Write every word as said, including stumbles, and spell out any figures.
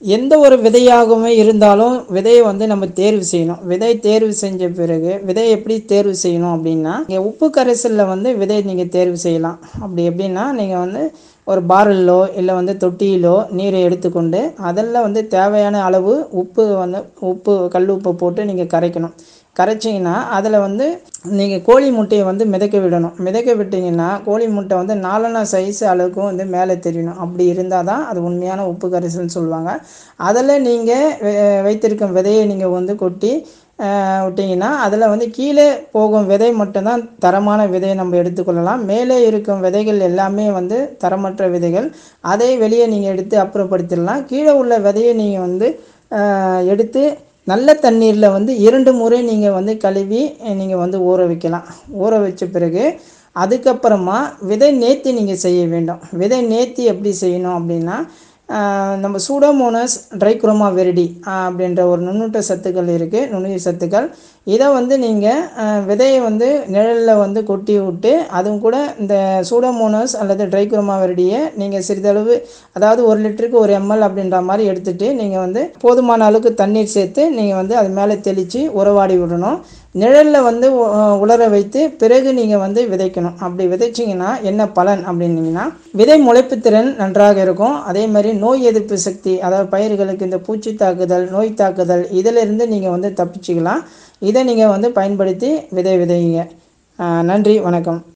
எந்த ஒரு விதையாகவுமே இருந்தாலும் விதையை வந்து நம்ம தேர்வு செய்யணும். விதை தேர்வு செஞ்ச பிறகு விதையை எப்படி தேர்வு செய்யணும் அப்படின்னா, நீங்க உப்பு கரைசலில் வந்து விதை நீங்கள் தேர்வு செய்யலாம். அப்படி எப்படின்னா, நீங்கள் வந்து ஒரு பாரலிலோ இல்லை வந்து தொட்டியிலோ நீரை எடுத்துக்கொண்டு அதில் வந்து தேவையான அளவு உப்பு வந்து உப்பு கல் உப்பு போட்டு நீங்கள் கரைக்கணும். கரைச்சிங்கன்னா அதில் வந்து நீங்கள் கோழி முட்டையை வந்து மிதக்க விடணும். மிதக்க விட்டிங்கன்னா கோழி முட்டை வந்து நாலனா சைஸ் அளவுக்கும் வந்து மேலே தெரியணும். அப்படி இருந்தால் தான் அது உண்மையான உப்பு கரைசல்னு சொல்லுவாங்க. அதில் நீங்கள் வைத்திருக்கும் விதையை நீங்கள் வந்து கொட்டி விட்டிங்கன்னா அதில் வந்து கீழே போகும் விதை மட்டும்தான் தரமான விதையை நம்ம எடுத்துக்கொள்ளலாம். மேலே இருக்கும் விதைகள் எல்லாமே வந்து தரமற்ற விதைகள். அதை வெளியே நீங்கள் எடுத்து அப்புறப்படுத்திடலாம். கீழே உள்ள விதையை நீங்கள் வந்து எடுத்து நல்ல தண்ணீரில் வந்து இரண்டு முறை நீங்கள் வந்து கழுவி நீங்கள் வந்து ஊற வைக்கலாம். ஊற வச்ச பிறகு அதுக்கப்புறமா விதை நேர்த்தி நீங்கள் செய்ய வேண்டும். விதை நேர்த்தி எப்படி செய்யணும் அப்படின்னா, நம்ம சூடோமோனாஸ் ட்ரைக்ரோமா விரிடி அப்படின்ற ஒரு நுண்ணூட்ட சத்துக்கள் இருக்குது, நுண்ணுயிர் சத்துக்கள். இதை வந்து நீங்கள் விதையை வந்து நிழலில் வந்து கொட்டி விட்டு அதுவும் கூட இந்த சூடோமோனாஸ் அல்லது ட்ரைக்ரோமா விரிடியை நீங்கள் சிறிதளவு, அதாவது ஒரு லிட்டருக்கு ஒரு எம்எல் அப்படின்ற மாதிரி எடுத்துகிட்டு நீங்கள் வந்து போதுமான அளவுக்கு தண்ணீர் சேர்த்து நீங்கள் வந்து அது மேலே தெளித்து உறவாடி விடணும். நிழலில் வந்து உலர வைத்து பிறகு நீங்கள் வந்து விதைக்கணும். அப்படி விதைச்சிங்கன்னா என்ன பலன் அப்படின்னீங்கன்னா, விதை முளைப்பு திறன் நன்றாக இருக்கும். அதே மாதிரி நோய் எதிர்ப்பு சக்தி, அதாவது பயிர்களுக்கு இந்த பூச்சி தாக்குதல், நோய் தாக்குதல் இதிலிருந்து நீங்கள் வந்து தப்பிச்சுக்கலாம். இதை நீங்கள் வந்து பயன்படுத்தி விதை விதைங்க. நன்றி, வணக்கம்.